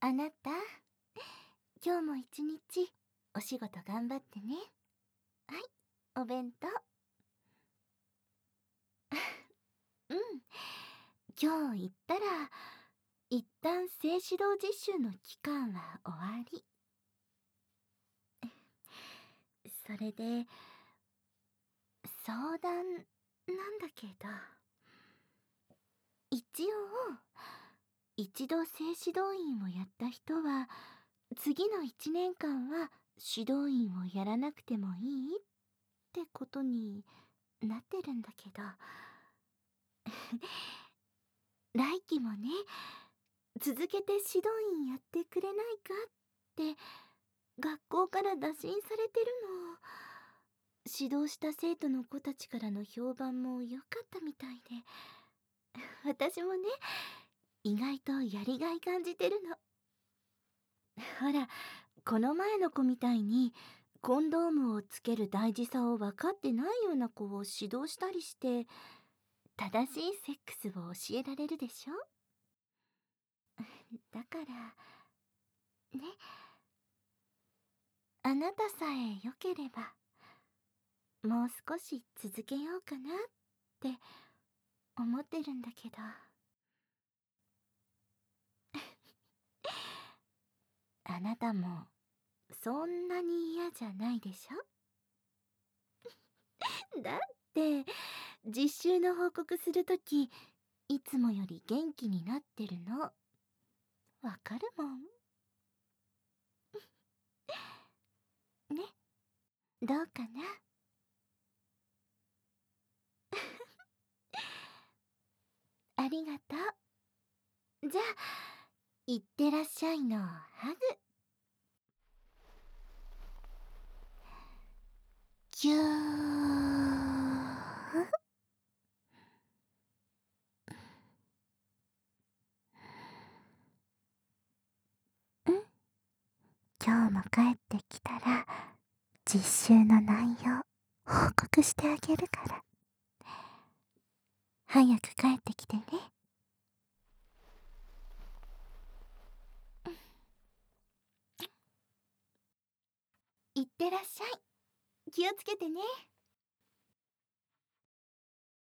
あなた、今日も一日お仕事頑張ってね。はい、お弁当。うん、今日行ったら、一旦性指導実習の期間は終わり。それで、相談なんだけど、一応、一度性指導員をやった人は、次の1年間は指導員をやらなくてもいいってことになってるんだけど、来期もね、続けて指導員やってくれないかって学校から打診されてるの。指導した生徒の子たちからの評判も良かったみたいで、私もね、意外とやりがい感じてるの。ほら、この前の子みたいにコンドームをつける大事さを分かってないような子を指導したりして、正しいセックスを教えられるでしょ。だからね、あなたさえ良ければもう少し続けようかなって思ってるんだけど。あなたもそんなに嫌じゃないでしょ。だって実習の報告するとき、いつもより元気になってるのわかるもんね。どうかな。ありがとう。じゃあ、いってらっしゃいのハグ。ぎゅー。今日も帰ってきたら実習の内容報告してあげるから、早く帰ってきてね。いってらっしゃい。気をつけてね。